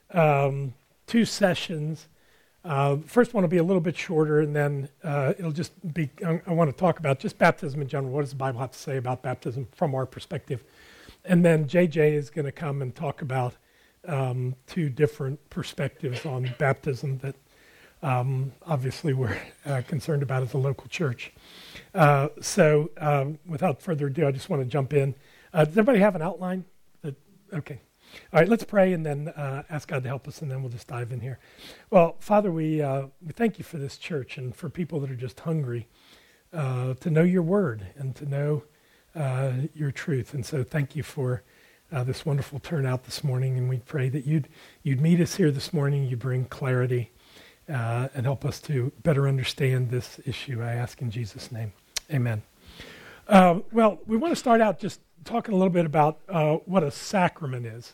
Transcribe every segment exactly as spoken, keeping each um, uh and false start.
um, two sessions. Uh, first one will be a little bit shorter, and then uh, it'll just be, I, I want to talk about just baptism in general. What does the Bible have to say about baptism from our perspective? And then J J is going to come and talk about um, two different perspectives on baptism that um, obviously we're uh, concerned about as a local church. Uh, so um, without further ado, I just want to jump in. Uh, does everybody have an outline? That, okay. All right, let's pray and then uh, ask God to help us, and then we'll just dive in here. Well, Father, we uh, we thank you for this church and for people that are just hungry uh, to know your word and to know uh, your truth. And so thank you for uh, this wonderful turnout this morning, and we pray that you'd, you'd meet us here this morning, you bring clarity, uh, and help us to better understand this issue. I ask in Jesus' name. Amen. Uh, well, we want to start out just talking a little bit about uh, what a sacrament is.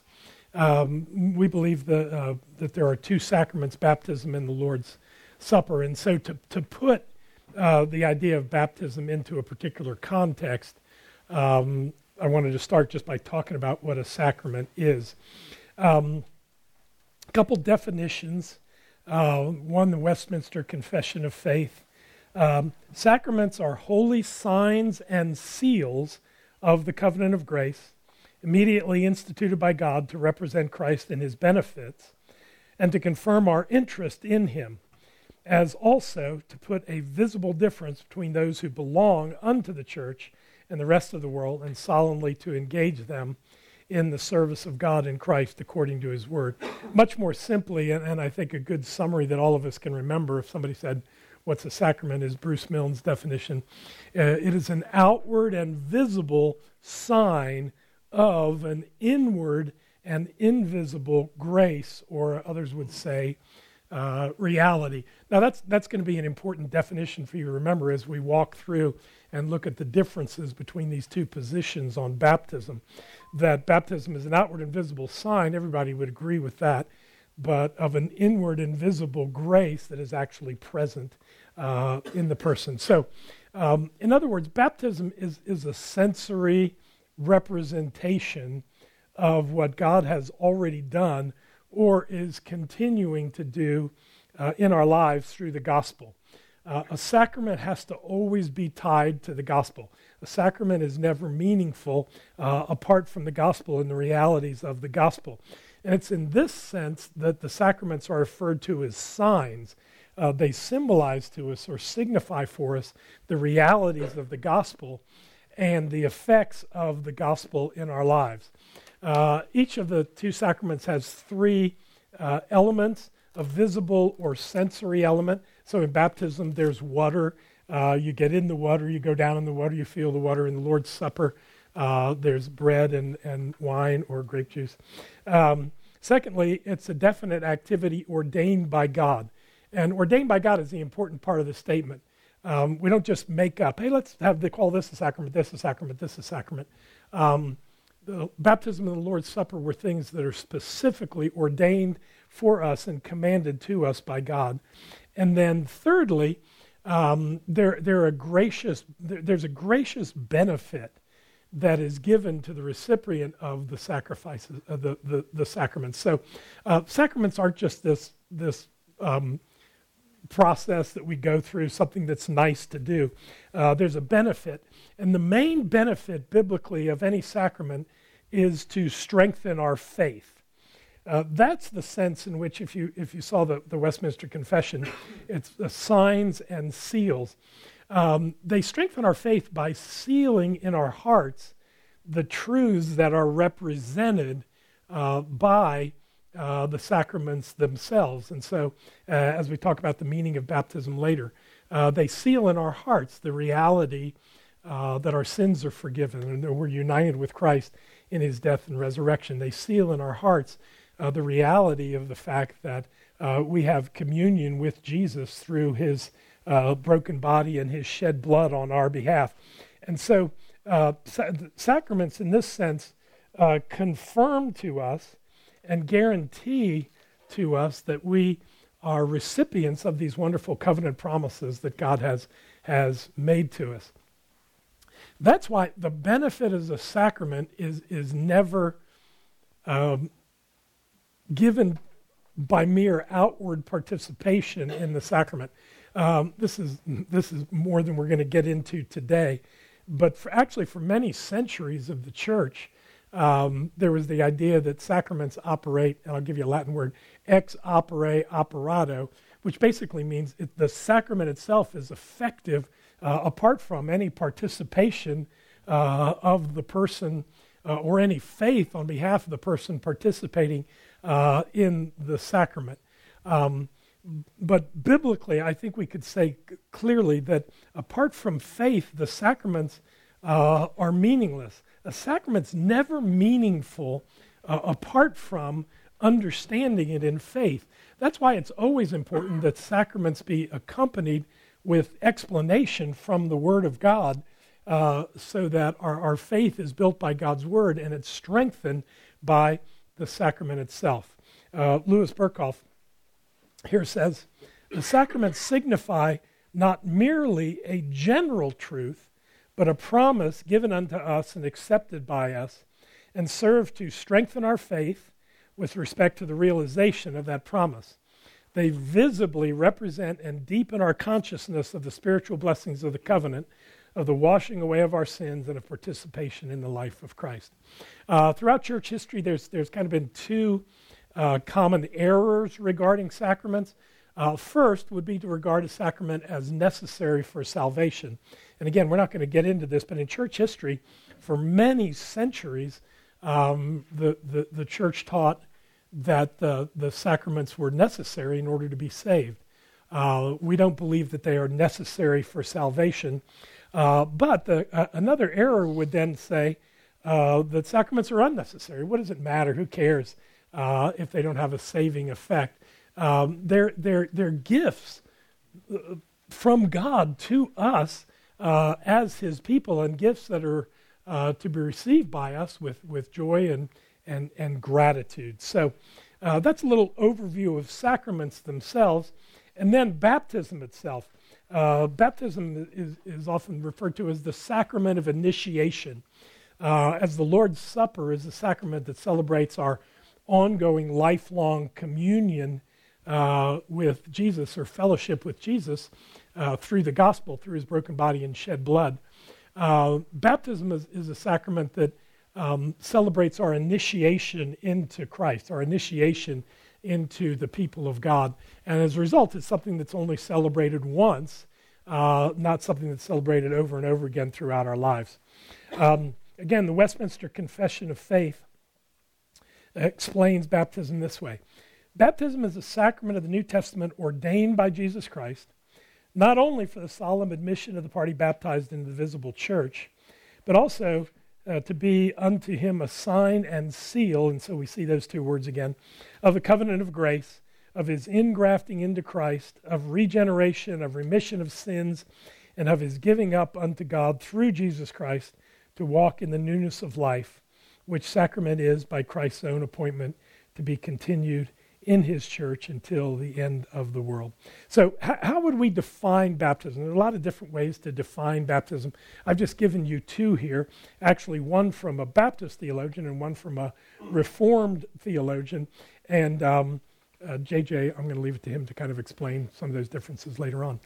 Um, we believe that, uh, that there are two sacraments, baptism and the Lord's Supper. And so to, to put uh, the idea of baptism into a particular context, um, I wanted to start just by talking about what a sacrament is. Um, a couple definitions. Uh, one, the Westminster Confession of Faith. Um, sacraments are holy signs and seals of the covenant of grace, immediately instituted by God to represent Christ and his benefits, and to confirm our interest in him, as also to put a visible difference between those who belong unto the church and the rest of the world, and solemnly to engage them in the service of God in Christ according to his word. Much more simply, and, and I think a good summary that all of us can remember, if somebody said, what's a sacrament, is Bruce Milne's definition. Uh, it is an outward and visible sign of an inward and invisible grace, or others would say uh, reality. Now that's that's going to be an important definition for you to remember as we walk through and look at the differences between these two positions on baptism. That baptism is an outward and visible sign, everybody would agree with that, but of an inward and visible grace that is actually present uh, in the person. So, um, in other words, baptism is, is a sensory representation of what God has already done or is continuing to do uh, in our lives through the gospel. Uh, a sacrament has to always be tied to the gospel. A sacrament is never meaningful uh, apart from the gospel and the realities of the gospel. And it's in this sense that the sacraments are referred to as signs. Uh, they symbolize to us or signify for us the realities of the gospel and the effects of the gospel in our lives. Uh, each of the two sacraments has three uh, elements, a visible or sensory element. So in baptism, there's water. Uh, you get in the water, you go down in the water, you feel the water. In the Lord's Supper, uh, there's bread and, and wine or grape juice. Um, secondly, it's a definite activity ordained by God. And ordained by God is the important part of the statement. Um, we don't just make up, hey, let's have the, call this a sacrament, this a sacrament, this a sacrament. Um, the baptism and the Lord's Supper were things that are specifically ordained for us and commanded to us by God. And then thirdly, um, there, there a gracious, there, there's a gracious benefit that is given to the recipient of the sacrifices, of the, the, the sacraments. So uh, sacraments aren't just this, this um, process that we go through, something that's nice to do. Uh, there's a benefit. And the main benefit biblically of any sacrament is to strengthen our faith. Uh, that's the sense in which, if you if you saw the, the Westminster Confession, it's the signs and seals. Um, they strengthen our faith by sealing in our hearts the truths that are represented uh, by uh, the sacraments themselves. And so, uh, as we talk about the meaning of baptism later, uh, they seal in our hearts the reality uh, that our sins are forgiven and that we're united with Christ in his death and resurrection. They seal in our hearts uh, the reality of the fact that uh, we have communion with Jesus through his uh, broken body and his shed blood on our behalf. And so uh, sa- sacraments in this sense uh, confirm to us and guarantee to us that we are recipients of these wonderful covenant promises that God has, has made to us. That's why the benefit of the sacrament is, is never um, given by mere outward participation in the sacrament. Um, this is this is more than we're going to get into today, but for, actually for many centuries of the church, um, there was the idea that sacraments operate, and I'll give you a Latin word, ex opere operato, which basically means it, the sacrament itself is effective uh, apart from any participation uh, of the person uh, or any faith on behalf of the person participating uh, in the sacrament. Um, But biblically, I think we could say c- clearly that apart from faith, the sacraments uh, are meaningless. A sacrament's never meaningful uh, apart from understanding it in faith. That's why it's always important that sacraments be accompanied with explanation from the Word of God uh, so that our, our faith is built by God's Word and it's strengthened by the sacrament itself. Uh, Louis Berkhoff here says, the sacraments signify not merely a general truth, but a promise given unto us and accepted by us, and serve to strengthen our faith with respect to the realization of that promise. They visibly represent and deepen our consciousness of the spiritual blessings of the covenant, of the washing away of our sins, and of participation in the life of Christ. Uh, throughout church history, there's there's kind of been two Uh, common errors regarding sacraments. Uh, first would be to regard a sacrament as necessary for salvation. And again, we're not going to get into this, but in church history, for many centuries, um, the, the, the church taught that the, the sacraments were necessary in order to be saved. Uh, we don't believe that they are necessary for salvation. Uh, but the, uh, another error would then say uh, that sacraments are unnecessary. What does it matter? Who cares? Uh, if they don't have a saving effect. Um, they're, they're, they're gifts from God to us uh, as his people, and gifts that are uh, to be received by us with, with joy and, and, and gratitude. So uh, that's a little overview of sacraments themselves. And then baptism itself. Uh, baptism is, is often referred to as the sacrament of initiation, uh, as the Lord's Supper is a sacrament that celebrates our ongoing, lifelong communion uh, with Jesus, or fellowship with Jesus uh, through the gospel, through his broken body and shed blood. Uh, baptism is, is a sacrament that um, celebrates our initiation into Christ, our initiation into the people of God. And as a result, it's something that's only celebrated once, uh, not something that's celebrated over and over again throughout our lives. Um, again, the Westminster Confession of Faith explains baptism this way. Baptism is a sacrament of the New Testament ordained by Jesus Christ, not only for the solemn admission of the party baptized into the visible church, but also uh, to be unto him a sign and seal, and so we see those two words again, of the covenant of grace, of his ingrafting into Christ, of regeneration, of remission of sins, and of his giving up unto God through Jesus Christ to walk in the newness of life, which sacrament is, by Christ's own appointment, to be continued in his church until the end of the world. So h- how would we define baptism? There are a lot of different ways to define baptism. I've just given you two here, actually one from a Baptist theologian and one from a Reformed theologian. And um, uh, J J, I'm going to leave it to him to kind of explain some of those differences later on.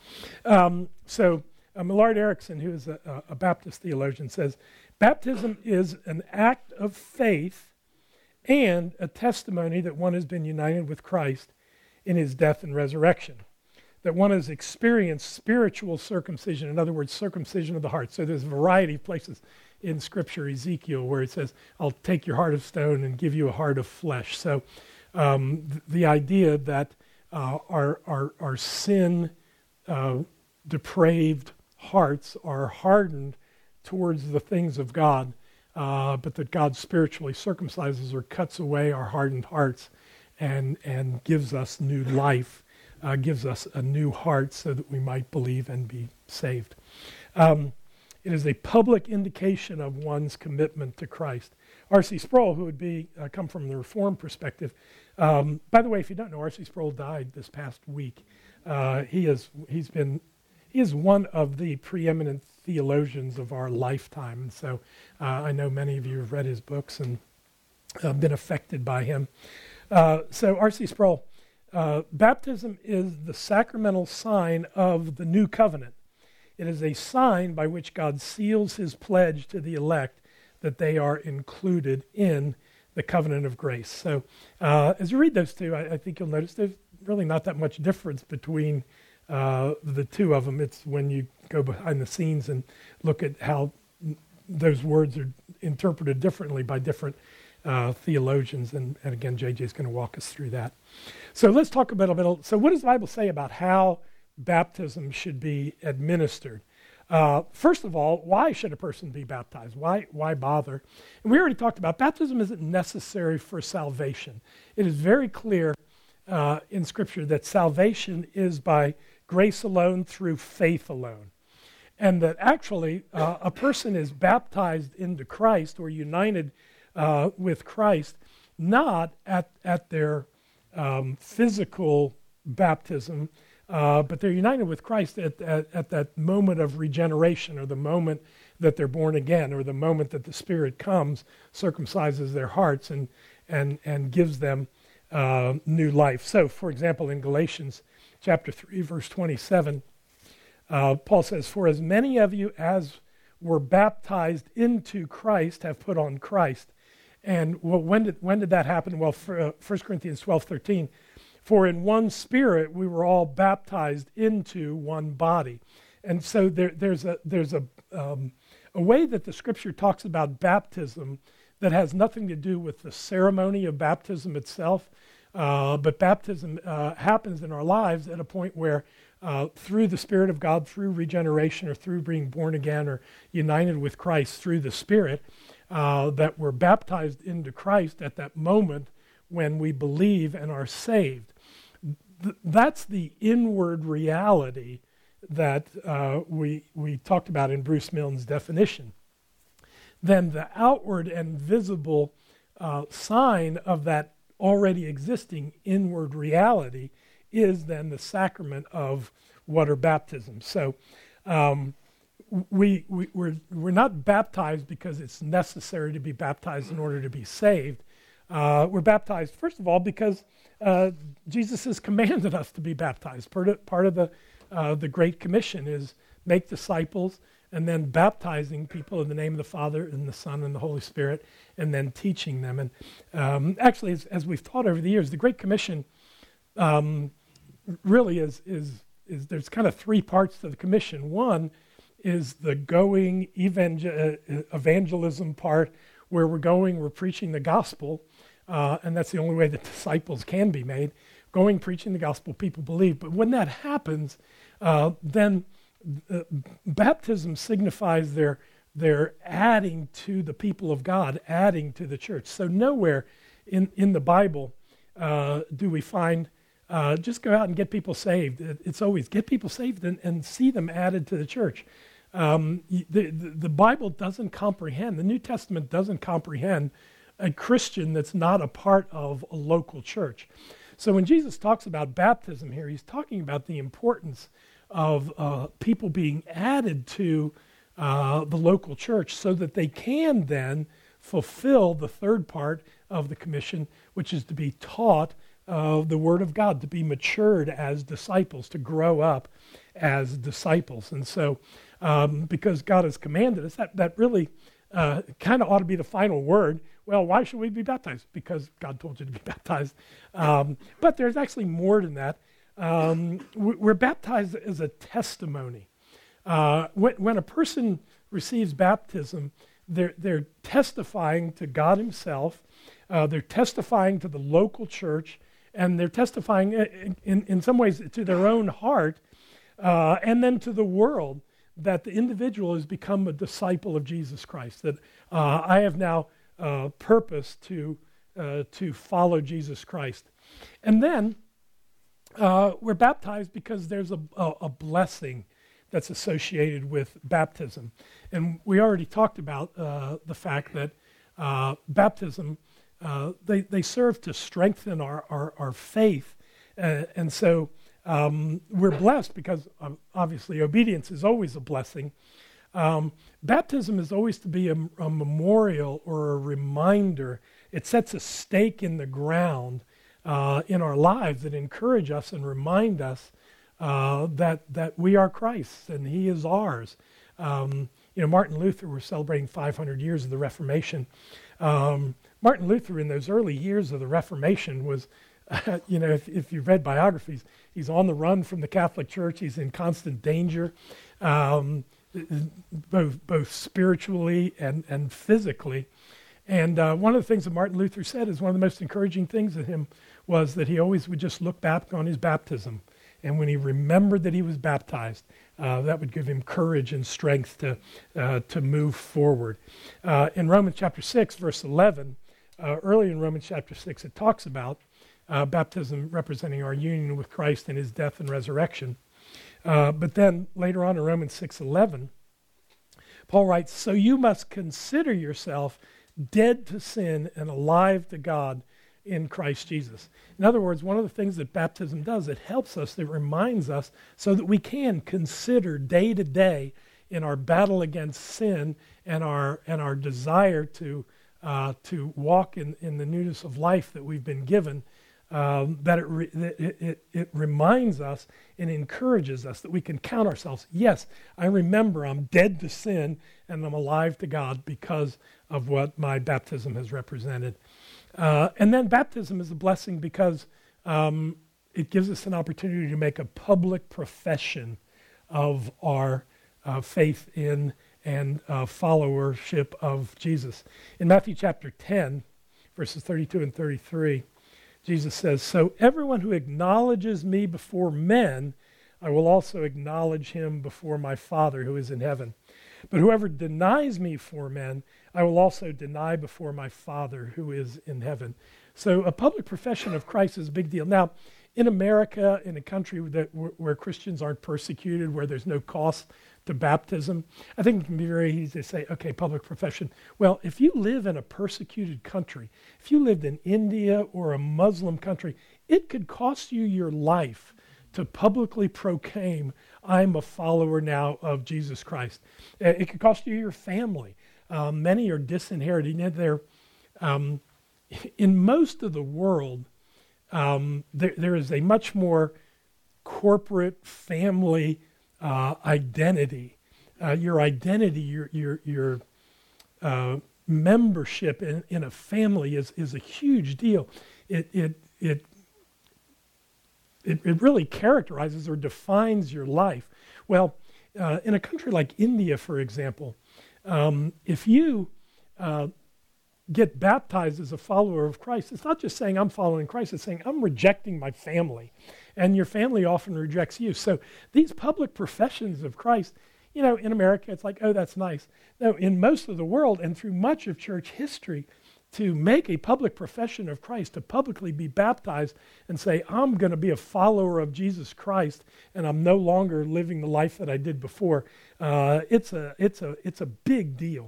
um, so uh, Millard Erickson, who is a, a Baptist theologian, says, baptism is an act of faith and a testimony that one has been united with Christ in his death and resurrection, that one has experienced spiritual circumcision, in other words, circumcision of the heart. So there's a variety of places in Scripture, Ezekiel, where it says, I'll take your heart of stone and give you a heart of flesh. So um, th- the idea that uh, our, our, our sin uh, depraved hearts are hardened towards the things of God, uh, but that God spiritually circumcises or cuts away our hardened hearts and, and gives us new life, uh, gives us a new heart so that we might believe and be saved. Um, it is a public indication of one's commitment to Christ. R C Sproul, who would be uh, come from the Reformed perspective, um, by the way, if you don't know, R C Sproul died this past week. Uh, he is he's been he is one of the preeminent theologians of our lifetime, and so uh, I know many of you have read his books and uh, been affected by him. Uh, so R C Sproul, uh, baptism is the sacramental sign of the new covenant. It is a sign by which God seals his pledge to the elect that they are included in the covenant of grace. So uh, as you read those two, I, I think you'll notice there's really not that much difference between uh, the two of them. It's when you go behind the scenes and look at how those words are interpreted differently by different uh, theologians. And, and again, J J is going to walk us through that. So let's talk a little bit. So what does the Bible say about how baptism should be administered? Uh, first of all, why should a person be baptized? Why, why bother? And we already talked about baptism isn't necessary for salvation. It is very clear uh, in Scripture that salvation is by grace alone through faith alone. And that actually uh, a person is baptized into Christ or united uh, with Christ not at, at their um, physical baptism, Uh, but they're united with Christ at, at, at that moment of regeneration, or the moment that they're born again, or the moment that the Spirit comes, circumcises their hearts, and and and gives them uh, new life. So, for example, in Galatians chapter three, verse twenty-seven, uh, Paul says, "For as many of you as were baptized into Christ have put on Christ." And well, when did when did that happen? Well, for, uh, First Corinthians twelve thirteen. For in one Spirit we were all baptized into one body. And so there, there's a there's a um, a way that the Scripture talks about baptism that has nothing to do with the ceremony of baptism itself, uh, but baptism uh, happens in our lives at a point where uh, through the Spirit of God, through regeneration, or through being born again or united with Christ through the Spirit, uh, that we're baptized into Christ at that moment when we believe and are saved. Th- that's the inward reality that uh, we we talked about in Bruce Milne's definition. Then the outward and visible uh, sign of that already existing inward reality is then the sacrament of water baptism. So um, we, we we're we're not baptized because it's necessary to be baptized in order to be saved. Uh, we're baptized, first of all, because uh, Jesus has commanded us to be baptized. Part of, part of the, uh, the Great Commission is make disciples and then baptizing people in the name of the Father and the Son and the Holy Spirit, and then teaching them. And um, actually, as, as we've taught over the years, the Great Commission um, really is, is, is there's kind of three parts to the commission. One is the going evangel- evangelism part, where we're going, we're preaching the gospel, uh, and that's the only way that disciples can be made. Going, preaching the gospel, people believe. But when that happens, uh, then uh, baptism signifies their, their adding to the people of God, adding to the church. So nowhere in, in the Bible uh, do we find uh, just go out and get people saved. It's always get people saved and, and see them added to the church. Um, the, the, the Bible doesn't comprehend, the New Testament doesn't comprehend a Christian that's not a part of a local church. So when Jesus talks about baptism here, he's talking about the importance of uh, people being added to uh, the local church so that they can then fulfill the third part of the commission, which is to be taught uh, the Word of God, to be matured as disciples, to grow up as disciples. And so Um, because God has commanded us, that, that really uh, kind of ought to be the final word. Well, why should we be baptized? Because God told you to be baptized. Um, but there's actually more than that. Um, we're baptized as a testimony. Uh, when, when a person receives baptism, they're, they're testifying to God himself. Uh, they're testifying to the local church, and they're testifying in, in, in some ways to their own heart, uh, and then to the world, that the individual has become a disciple of Jesus Christ, that uh, I have now uh, purpose to uh, to follow Jesus Christ. And then uh, we're baptized because there's a, a, a blessing that's associated with baptism. And we already talked about uh, the fact that uh, baptism, uh, they, they serve to strengthen our, our, our faith. Uh, and so Um, we're blessed because um, obviously obedience is always a blessing. Um, baptism is always to be a, a memorial or a reminder. It sets a stake in the ground uh, in our lives that encourage us and remind us uh, that that we are Christ's and He is ours. Um, you know, Martin Luther, we're celebrating five hundred years of the Reformation. Um, Martin Luther, in those early years of the Reformation, was, uh, you know, if, if you've read biographies, he's on the run from the Catholic Church. He's in constant danger, um, both both spiritually and, and physically. And uh, one of the things that Martin Luther said is one of the most encouraging things to him was that he always would just look back on his baptism. And when he remembered that he was baptized, uh, that would give him courage and strength to uh, to move forward. Uh, in Romans chapter six, verse eleven, uh, early in Romans chapter six, it talks about uh, baptism representing our union with Christ in His death and resurrection. Uh, but then later on in Romans six eleven, Paul writes, "So you must consider yourself dead to sin and alive to God in Christ Jesus." In other words, one of the things that baptism does, it helps us, it reminds us so that we can consider day to day in our battle against sin and our and our desire to uh, to walk in, in the newness of life that we've been given, um, that, it, re, that it, it, it reminds us and encourages us that we can count ourselves. Yes, I remember I'm dead to sin and I'm alive to God because of what my baptism has represented. Uh, and then baptism is a blessing because um, it gives us an opportunity to make a public profession of our uh, faith in and uh, followership of Jesus. In Matthew chapter ten, verses thirty-two and thirty-three, Jesus says, "So everyone who acknowledges me before men, I will also acknowledge him before my Father who is in heaven. But whoever denies me before men, I will also deny before my Father who is in heaven." So a public profession of Christ is a big deal. Now, in America, in a country that where Christians aren't persecuted, where there's no cost to baptism, I think it can be very easy to say, okay, public profession. Well, if you live in a persecuted country, if you lived in India or a Muslim country, it could cost you your life to publicly proclaim, I'm a follower now of Jesus Christ. It could cost you your family. Um, many are disinherited. They're, um, in most of the world, um, there, there is a much more corporate family uh, identity. Uh, your identity, your your your uh, membership in, in a family is is a huge deal. It it it. It, it really characterizes or defines your life. Well, uh, in a country like India, for example, um, if you uh, get baptized as a follower of Christ, it's not just saying I'm following Christ, it's saying I'm rejecting my family. And your family often rejects you. So these public professions of Christ, you know, in America, it's like, oh, that's nice. No, in most of the world and through much of church history, to make a public profession of Christ, to publicly be baptized and say, I'm going to be a follower of Jesus Christ and I'm no longer living the life that I did before, uh, it's a it's a, it's a big deal.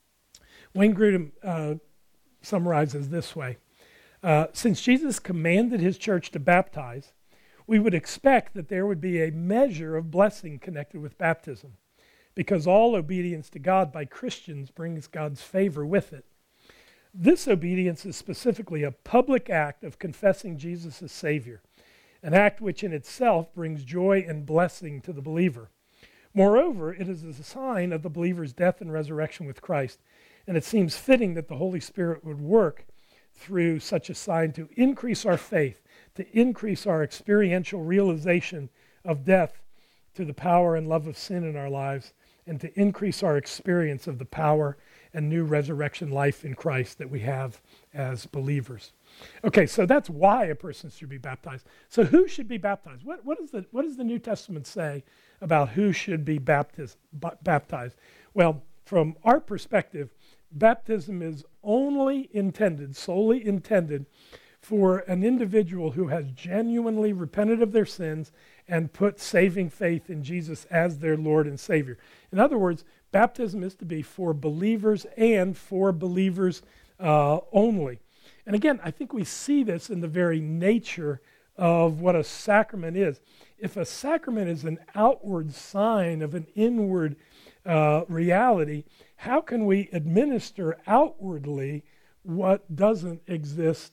Wayne Grudem uh, summarizes this way. Uh, Since Jesus commanded his church to baptize, we would expect that there would be a measure of blessing connected with baptism, because all obedience to God by Christians brings God's favor with it. This obedience is specifically a public act of confessing Jesus as Savior, an act which in itself brings joy and blessing to the believer. Moreover, it is a sign of the believer's death and resurrection with Christ, and it seems fitting that the Holy Spirit would work through such a sign to increase our faith, to increase our experiential realization of death to the power and love of sin in our lives, and to increase our experience of the power and new resurrection life in Christ that we have as believers. Okay, so that's why a person should be baptized. So who should be baptized? What, what, is the, what does the New Testament say about who should be baptized? baptized? Well, from our perspective, baptism is only intended, solely intended, for an individual who has genuinely repented of their sins and put saving faith in Jesus as their Lord and Savior. In other words, baptism is to be for believers and for believers uh, only. And again, I think we see this in the very nature of what a sacrament is. If a sacrament is an outward sign of an inward uh, reality, how can we administer outwardly what doesn't exist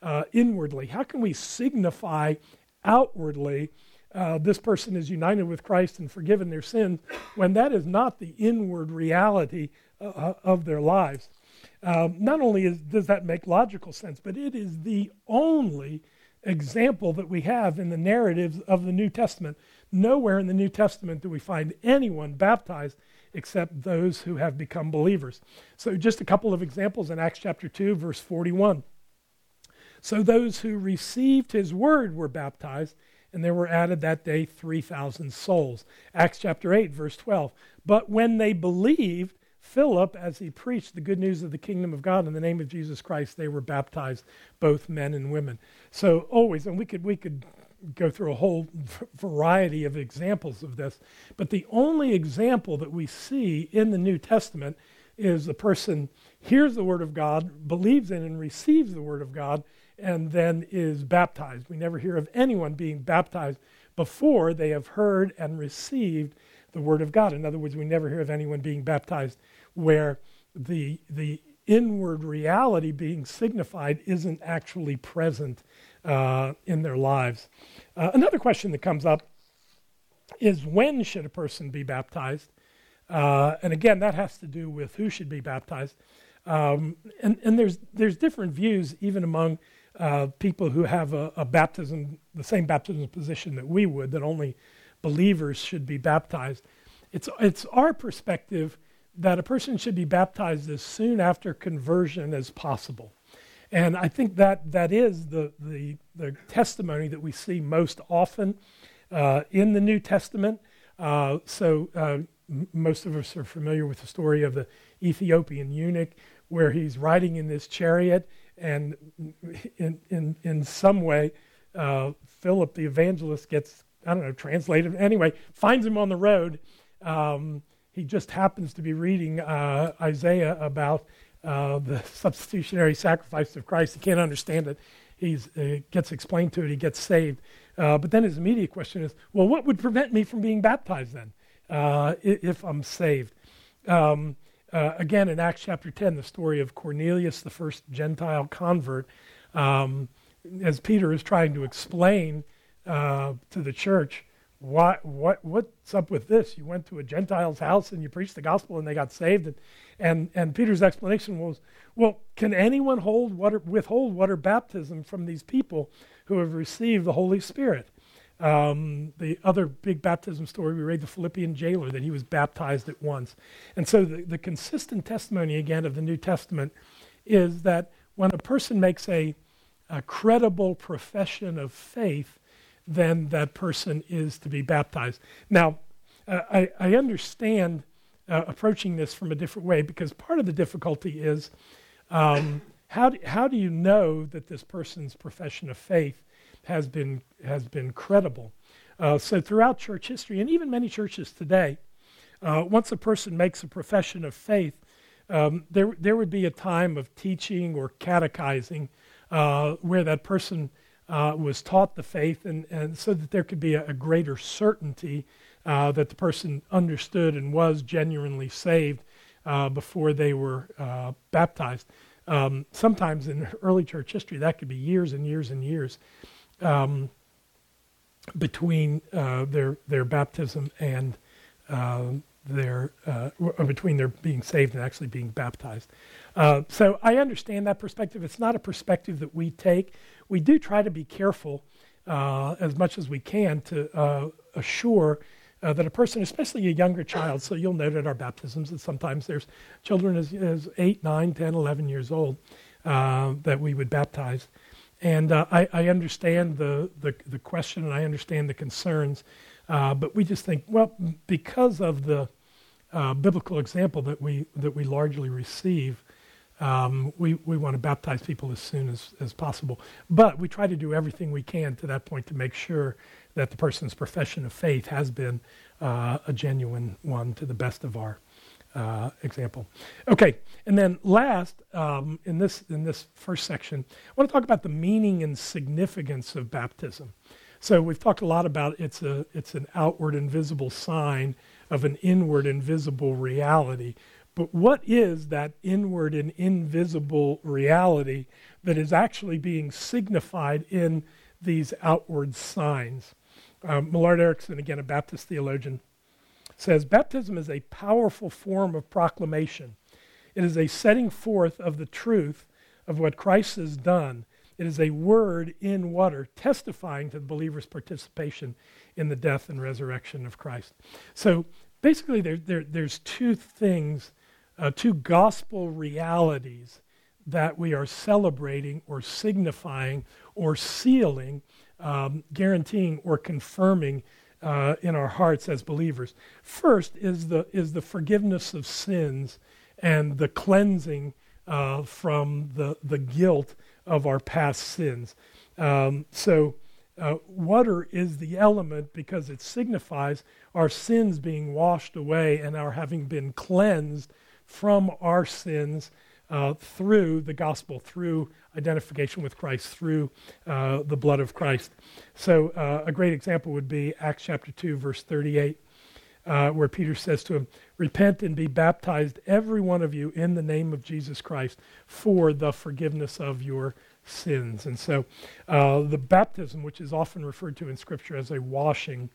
uh, inwardly? How can we signify outwardly uh, this person is united with Christ and forgiven their sins when that is not the inward reality uh, of their lives? Um, not only is, does that make logical sense, but it is the only example that we have in the narratives of the New Testament. Nowhere in the New Testament do we find anyone baptized except those who have become believers. So just a couple of examples in Acts chapter two, verse forty-one. So those who received his word were baptized, and there were added that day three thousand souls. Acts chapter eight, verse twelve. But when they believed Philip, as he preached the good news of the kingdom of God in the name of Jesus Christ, they were baptized, both men and women. So always, and we could we could go through a whole variety of examples of this, but the only example that we see in the New Testament is the person hears the word of God, believes in and receives the word of God, and then is baptized. We never hear of anyone being baptized before they have heard and received the word of God. In other words, we never hear of anyone being baptized where the the inward reality being signified isn't actually present uh, in their lives. Uh, another question that comes up is, when should a person be baptized? Uh, and again, that has to do with who should be baptized. Um, and, and there's there's different views even among uh, people who have a, a baptism, the same baptism position that we would, that only believers should be baptized. It's it's our perspective that a person should be baptized as soon after conversion as possible. And I think that that is the the, the testimony that we see most often uh, in the New Testament. Uh, so uh, m- most of us are familiar with the story of the Ethiopian eunuch, where he's riding in this chariot, and in in in some way, uh, Philip the evangelist gets, I don't know, translated. Anyway, finds him on the road. Um, he just happens to be reading uh, Isaiah about uh, the substitutionary sacrifice of Christ. He can't understand it. He uh, gets explained to it. He gets saved. Uh, but then his immediate question is, well, what would prevent me from being baptized then, uh, if I'm saved? Um, uh, again, in Acts chapter ten, the story of Cornelius, the first Gentile convert, um, as Peter is trying to explain uh, to the church, What what what's up with this? You went to a Gentile's house and you preached the gospel and they got saved. And and, and Peter's explanation was, well, can anyone hold water, withhold water baptism from these people who have received the Holy Spirit? Um, the other big baptism story, we read the Philippian jailer, that he was baptized at once. And so the, the consistent testimony, again, of the New Testament is that when a person makes a, a credible profession of faith, then that person is to be baptized. Now, uh, I, I understand uh, approaching this from a different way, because part of the difficulty is um, how do, how do you know that this person's profession of faith has been has been credible? Uh, so throughout church history, and even many churches today, uh, once a person makes a profession of faith, um, there there would be a time of teaching or catechizing uh, where that person Uh, was taught the faith, and, and so that there could be a, a greater certainty uh, that the person understood and was genuinely saved uh, before they were uh, baptized. Um, sometimes in early church history, that could be years and years and years um, between uh, their their baptism and uh, their uh, or between their being saved and actually being baptized. Uh, so I understand that perspective. It's not a perspective that we take. We do try to be careful uh, as much as we can to uh, assure uh, that a person, especially a younger child, so you'll note at our baptisms that sometimes there's children as, as eight, nine, ten, eleven years old uh, that we would baptize. And uh, I, I understand the, the, the question, and I understand the concerns, uh, but we just think, well, because of the uh, biblical example that we that we largely receive, Um, we, we want to baptize people as soon as, as possible. But we try to do everything we can to that point to make sure that the person's profession of faith has been uh, a genuine one to the best of our uh, example. Okay, and then last, um, in this in this first section, I want to talk about the meaning and significance of baptism. So we've talked a lot about it's a it's an outward and visible sign of an inward and visible reality. But what is that inward and invisible reality that is actually being signified in these outward signs? Um, Millard Erickson, again, a Baptist theologian, says, baptism is a powerful form of proclamation. It is a setting forth of the truth of what Christ has done. It is a word in water testifying to the believer's participation in the death and resurrection of Christ. So basically there, there, there's two things, uh, two gospel realities that we are celebrating or signifying or sealing, um, guaranteeing or confirming uh, in our hearts as believers. First is the, is the forgiveness of sins and the cleansing uh, from the, the guilt of our past sins. Um, so uh, water is the element because it signifies our sins being washed away and our having been cleansed from our sins uh, through the gospel, through identification with Christ, through uh, the blood of Christ. So uh, a great example would be Acts chapter two, verse thirty-eight. Uh, where Peter says to him, repent and be baptized, every one of you, in the name of Jesus Christ for the forgiveness of your sins. And so uh, the baptism, which is often referred to in Scripture as a washing,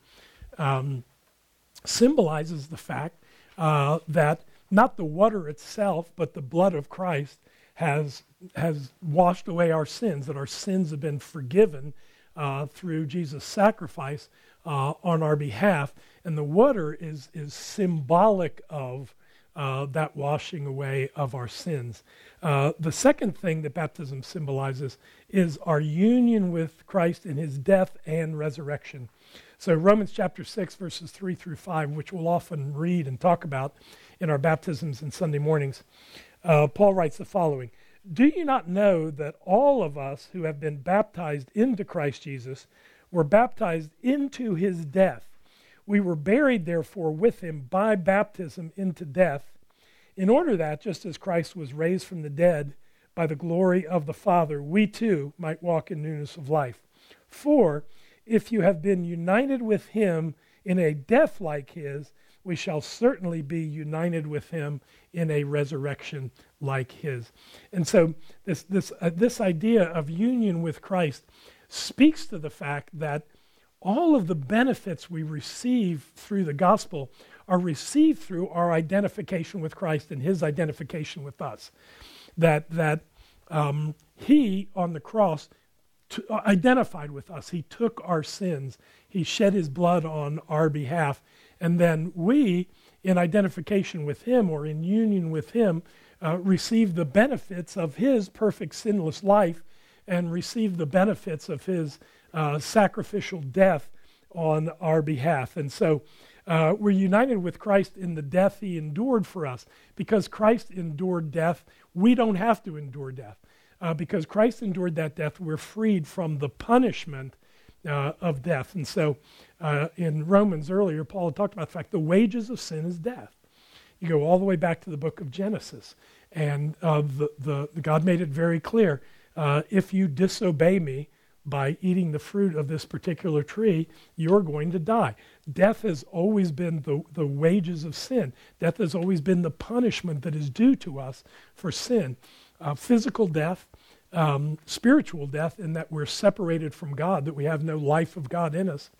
um, symbolizes the fact uh, that not the water itself, but the blood of Christ has, has washed away our sins, that our sins have been forgiven uh, through Jesus' sacrifice uh, on our behalf. And the water is, is symbolic of uh, that washing away of our sins. Uh, the second thing that baptism symbolizes is our union with Christ in his death and resurrection. So Romans chapter six, verses three through five, which we'll often read and talk about in our baptisms and Sunday mornings, uh, Paul writes the following, do you not know that all of us who have been baptized into Christ Jesus were baptized into his death? We were buried, therefore, with him by baptism into death, in order that, just as Christ was raised from the dead by the glory of the Father, we too might walk in newness of life. For if you have been united with him in a death like his, we shall certainly be united with him in a resurrection like his. And so this, this, uh, this idea of union with Christ speaks to the fact that all of the benefits we receive through the gospel are received through our identification with Christ and his identification with us. That, that um, he, on the cross, t- identified with us. He took our sins. He shed his blood on our behalf. And then we, in identification with him or in union with him, uh, receive the benefits of his perfect sinless life and receive the benefits of his Uh, sacrificial death on our behalf. And so uh, we're united with Christ in the death he endured for us. Because Christ endured death, we don't have to endure death. Uh, because Christ endured that death, we're freed from the punishment uh, of death. And so uh, in Romans earlier, Paul had talked about the fact the wages of sin is death. You go all the way back to the book of Genesis. And uh, the, the, the God made it very clear, uh, if you disobey me, by eating the fruit of this particular tree, you're going to die. Death has always been the, the wages of sin. Death has always been the punishment that is due to us for sin. Uh, physical death, um, spiritual death, in that we're separated from God, that we have no life of God in us.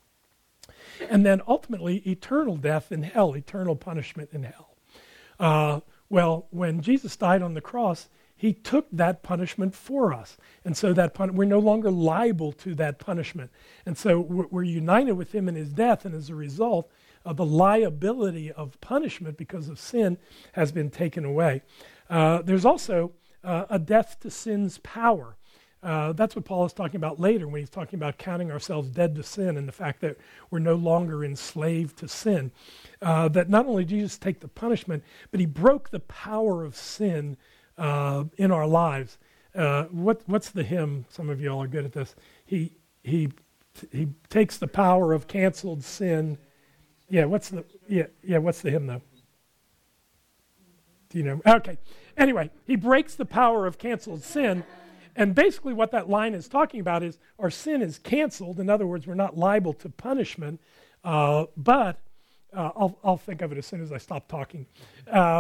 And then ultimately, eternal death in hell, eternal punishment in hell. Uh, well, when Jesus died on the cross, he took that punishment for us. And so that pun- we're no longer liable to that punishment. And so we're, we're united with him in his death, and as a result, uh, the liability of punishment because of sin has been taken away. Uh, there's also uh, a death to sin's power. Uh, that's what Paul is talking about later when he's talking about counting ourselves dead to sin and the fact that we're no longer enslaved to sin. Uh, that not only did Jesus take the punishment, but he broke the power of sin Uh, in our lives. Uh, what, what's the hymn? Some of you all are good at this. He he he takes the power of canceled sin. Yeah, what's the yeah yeah what's the hymn though? Do you know? Okay. Anyway, he breaks the power of canceled sin, and basically what that line is talking about is our sin is canceled. In other words, we're not liable to punishment. Uh, but uh, I'll I'll think of it as soon as I stop talking. Uh,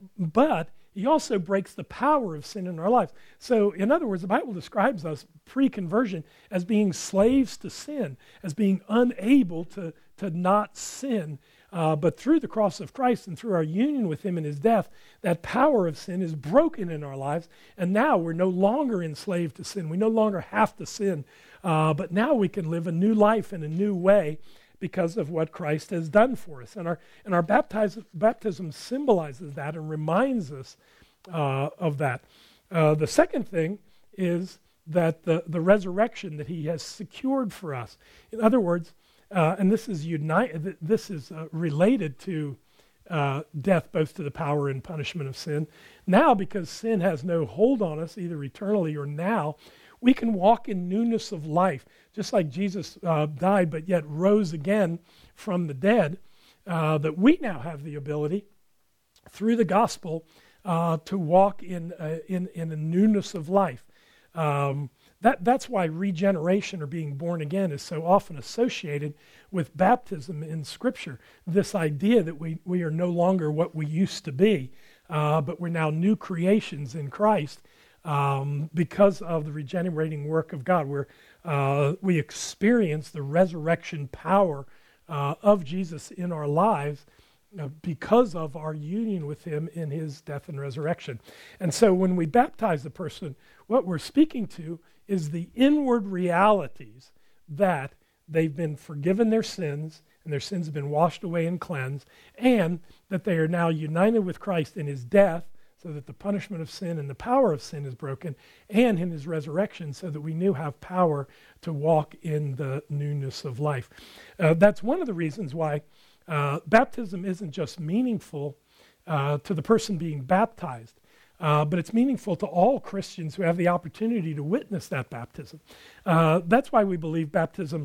but he also breaks the power of sin in our lives. So in other words, the Bible describes us pre-conversion as being slaves to sin, as being unable to, to not sin. Uh, but through the cross of Christ and through our union with him in his death, that power of sin is broken in our lives. And now we're no longer enslaved to sin. We no longer have to sin. Uh, but now we can live a new life in a new way because of what Christ has done for us. And our, and our baptize, baptism symbolizes that and reminds us uh, of that. Uh, the second thing is that the, the resurrection that he has secured for us. In other words, Uh, and this is unite. This is uh, related to uh, death, both to the power and punishment of sin. Now, because sin has no hold on us, either eternally or now, we can walk in newness of life, just like Jesus uh, died, but yet rose again from the dead. Uh, that we now have the ability, through the gospel, uh, to walk in uh, in in a newness of life. Um, That, that's why regeneration or being born again is so often associated with baptism in Scripture. This idea that we, we are no longer what we used to be, uh, but we're now new creations in Christ um, because of the regenerating work of God, where uh, we experience the resurrection power uh, of Jesus in our lives uh, because of our union with him in his death and resurrection. And so when we baptize the person, what we're speaking to is the inward realities that they've been forgiven their sins, and their sins have been washed away and cleansed, and that they are now united with Christ in his death, so that the punishment of sin and the power of sin is broken, and in his resurrection, so that we now have power to walk in the newness of life. Uh, that's one of the reasons why uh, baptism isn't just meaningful uh, to the person being baptized, Uh, but it's meaningful to all Christians who have the opportunity to witness that baptism. Uh, that's why we believe baptism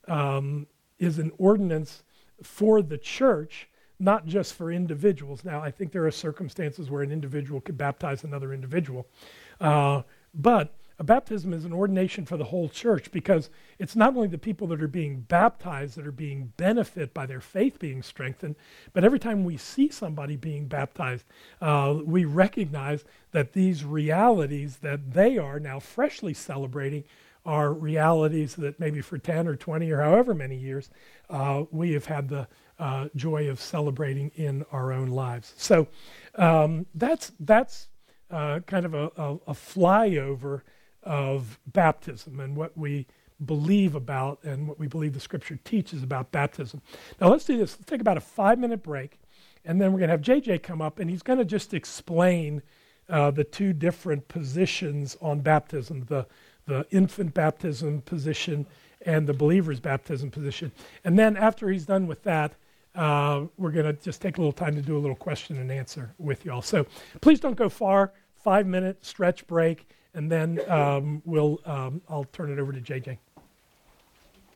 um, is an ordinance for the church, not just for individuals. Now, I think there are circumstances where an individual could baptize another individual. Uh, but a baptism is an ordination for the whole church, because it's not only the people that are being baptized that are being benefit by their faith being strengthened, but every time we see somebody being baptized, uh, we recognize that these realities that they are now freshly celebrating are realities that maybe for ten or twenty or however many years uh, we have had the uh, joy of celebrating in our own lives. So um, that's that's uh, kind of a, a, a flyover of baptism and what we believe about and what we believe the Scripture teaches about baptism. Now let's do this. Let's take about a five-minute break, and then we're going to have J J come up, and he's going to just explain uh, the two different positions on baptism, the, the infant baptism position and the believer's baptism position. And then after he's done with that, uh, we're going to just take a little time to do a little question and answer with you all. So please don't go far. Five-minute stretch break, and then um, we'll um, I'll turn it over to J J.